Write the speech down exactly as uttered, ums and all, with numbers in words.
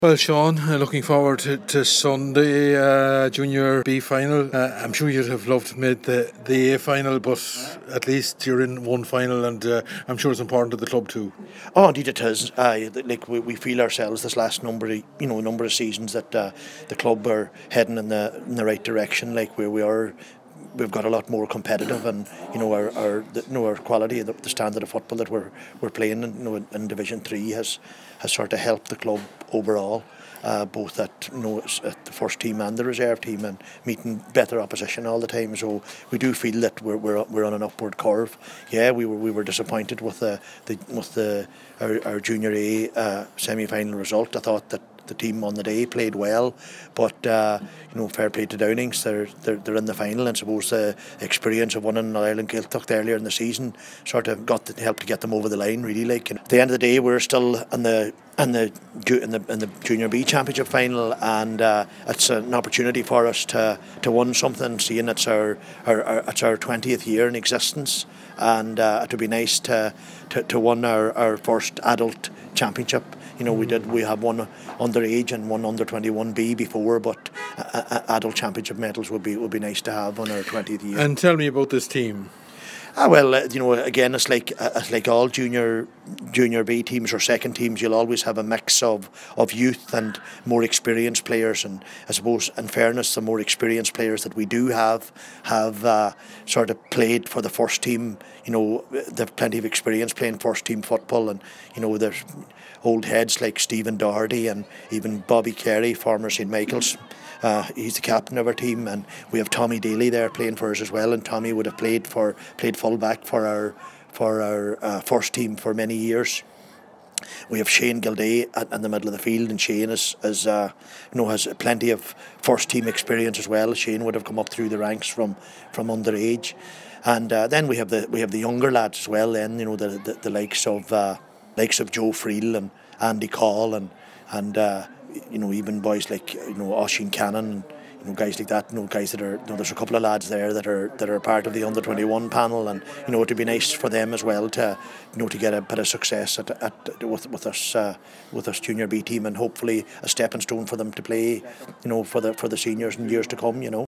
Well, Sean, uh, looking forward to, to Sunday uh, Junior B final. Uh, I'm sure you'd have loved to make the, the A final, but at least you're in one final, and uh, I'm sure it's important to the club too. Oh, indeed it is. Uh, like we, we feel ourselves this last number, of, you know, number of seasons that uh, the club are heading in the in the right direction. Like where we are. We've got a lot more competitive, and you know our, our the, you know our quality, the, the standard of football that we're we're playing in, you know, in, in Division Three has has sort of helped the club overall, uh, both at you know at the first team and the reserve team, and meeting better opposition all the time. So we do feel that we're we're, we're on an upward curve. Yeah, we were we were disappointed with the, the with the our, our Junior A uh, semi-final result. I thought that the team on the day played well, but uh, you know, fair play to Downings. They're they're, they're in the final, and suppose the experience of winning Ireland Gaeltacht earlier in the season sort of got to help to get them over the line. Really, like and at the end of the day, we're still in the in the in the in the Junior B Championship final, and uh, it's an opportunity for us to to win something. Seeing it's our, our, our it's our twentieth year in existence, and uh, it would be nice to to, to win our, our first adult championship. You know, we did. We have one underage and one under twenty-one B before, but uh, uh, adult championship medals would be would be nice to have on our twentieth year. And tell me about this team. Ah, well, uh, you know, again, it's like uh, it's like all junior junior B teams or second teams. You'll always have a mix of, of youth and more experienced players. And I suppose, in fairness, the more experienced players that we do have have uh, sort of played for the first team. You know, they've plenty of experience playing first team football, and you know, there's old heads like Stephen Doherty and even Bobby Carey, former Saint Michael's. Uh, he's the captain of our team, and we have Tommy Daly there playing for us as well. And Tommy would have played for played fullback for our for our uh, first team for many years. We have Shane Gilday at, in the middle of the field, and Shane is, is uh, you know has plenty of first team experience as well. Shane would have come up through the ranks from from underage, and uh, then we have the we have the younger lads as well. Then you know the the, the likes of uh, likes of Joe Friel and Andy Call and and. Uh, You know, even boys like you know Oisin Cannon, you know guys like that. You know, guys that are you know, there's a couple of lads there that are that are part of the under twenty-one panel, and you know it'd be nice for them as well to you know to get a bit of success at, at with with us uh, with us Junior B team, and hopefully a stepping stone for them to play, you know, for the for the seniors in years to come. You know.